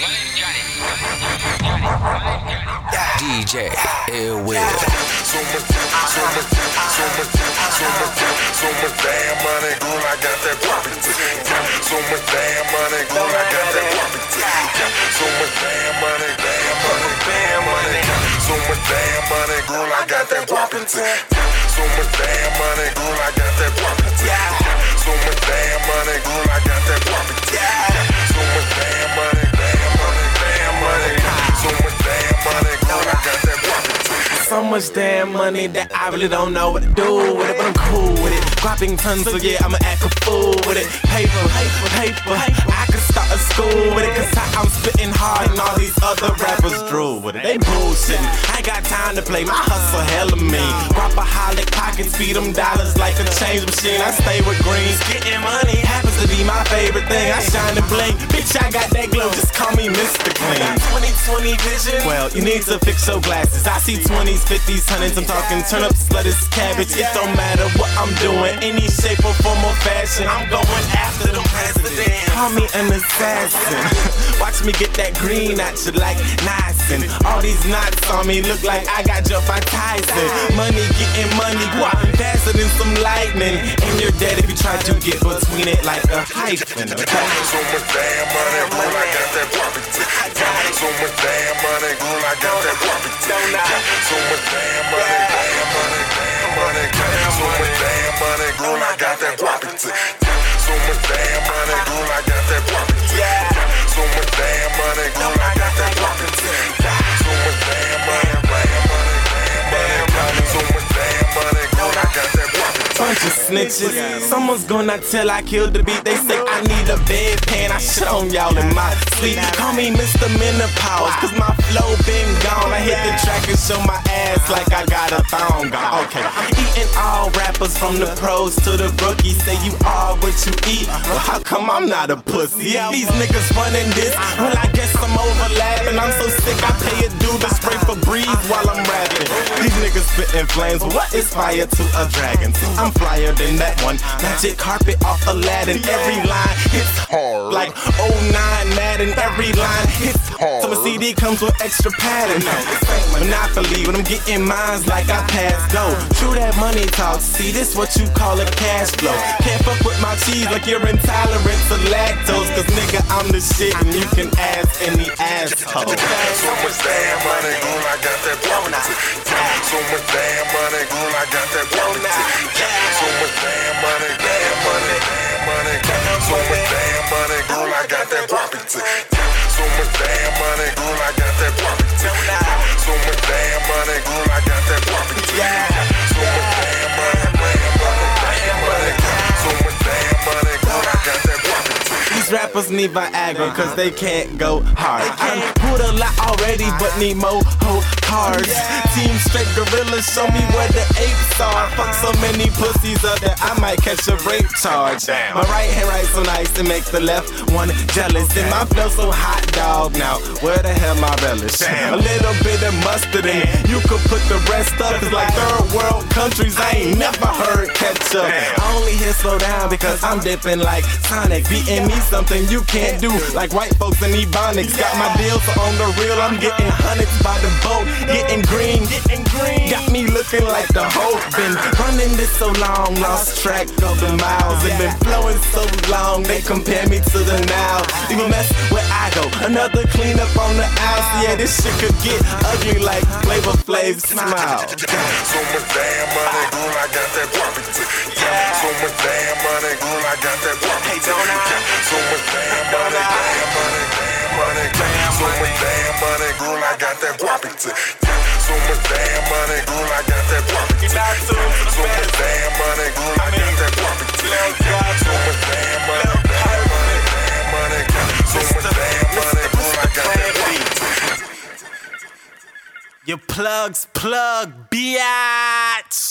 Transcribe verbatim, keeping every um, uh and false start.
D J Ill Will. So much, so much, so much, so much, so much damn money, girl, I got that property. So much damn money, girl, I got that property. So much damn money, damn money, damn money. So much damn money, girl, I got that property. So much damn money, girl, I got that property. So much damn money, girl, I got that property. So much damn money, damn money, damn money. So much damn money, girl, I got that property. So much damn money that I really don't know what to do with it, but I'm cool with it. Dropping tons, so yeah, I'ma act a fool with it. Paper, paper, paper, I could start a school with it, cause I, I'm spitting hard and all these other rappers drool with it. They bullshitting, I ain't got time to play, my hustle hella mean. Rapaholic pockets, feed them dollars like a change machine. I stay with greens, getting money happens to be my favorite thing. I shine and bling, bitch, I got that glow, just call me Mister Clean. twenty twenty vision, well, you need to fix your glasses. I see twenties, fifties, hundreds, I'm talking turnips, lettuce, cabbage. It don't matter what I'm doing, any shape or form or fashion, I'm going after the president. Call me an assassin. Watch me get that green at you like Nyson. All these knots on me look like I got jumped by Tyson. Money getting money, why? Faster than some lightning. And you're dead if you try to get between it like a hyphen. Okay? So much damn money, girl, I got that property. So much damn money, girl, I got that property. So much damn money, damn money, damn money. So much damn money, girl, I got that property. So much damn money, girl, I got that property. So much damn money, girl, I got that property. So much damn money, damn money, damn money. So much damn money, girl, I got that property. Bunch of snitches. Someone's gonna tell I killed the beat. They say I need a bedpan. I shit on y'all in my sleep. Call me Mister Menopause, cause my flow been gone. I hit the track and show my ass like I got a thong on. Okay, I'm eating all rappers from the pros to the rookies. Say you are what you eat. Well, how come I'm not a pussy? These niggas running this. Well, I guess I'm overlapping. I'm so sick I pay a dude to spray for breeze while I'm rapping. These niggas spitting flames. What is fire to a dragon? I'm flyer than that one. Magic carpet off Aladdin. Every line hits hard like oh nine Madden. Every line hits hard. So my C D comes with extra padding. Monopoly when I'm getting mines like I pass go. True that money talk. See this what you call a cash flow. Can't fuck with my cheese like you're intolerant to lactose. Cause nigga I'm the shit and you can ask any asshole. So much damn money, girl, I got that property. So much damn money, girl, I got that property. So much damn money, damn money, damn money. So much damn money, girl, I got that property. So much damn money, girl, I got that property. So much damn money, girl, I got that property. So much damn money, damn money, damn money. So much damn money, girl, I got that property. These rappers need Viagra cause they can't go hard. I done put a lot already but need more whole cards. Team straight gorillas show me where the apes are. Fuck so many pussies up that I might catch a rape charge. My right hand writes so nice it makes the left one jealous. And my flow so hot dog now. Where the hell my relish? A little bit of mustard in it. You could put the rest up. It's like third world countries I ain't never heard catch up. I only hit slow down because I'm dipping like Sonic. Beating me something you can't do, like white folks in Ebonics. Got my deals on the real, I'm getting hundreds by the boat. Getting green, getting green. Got me looking like the Hulk. Been running this so long, lost track of the miles. It been flowing so long, they compare me to the Nile. Even mess where I go, another cleanup on the aisle. Yeah, this shit could get ugly like Flavor Flav smile. So much damn money, girl, I got that property. So much damn money, girl, I got that property. So much damn money, damn money, damn money. So much damn money, girl, I got that property. So much damn money, girl, I got that property. So much damn money, girl, I got that property. So much damn money, damn money, damn money. So much damn money, girl, I got that property. Your plugs plug, biatch.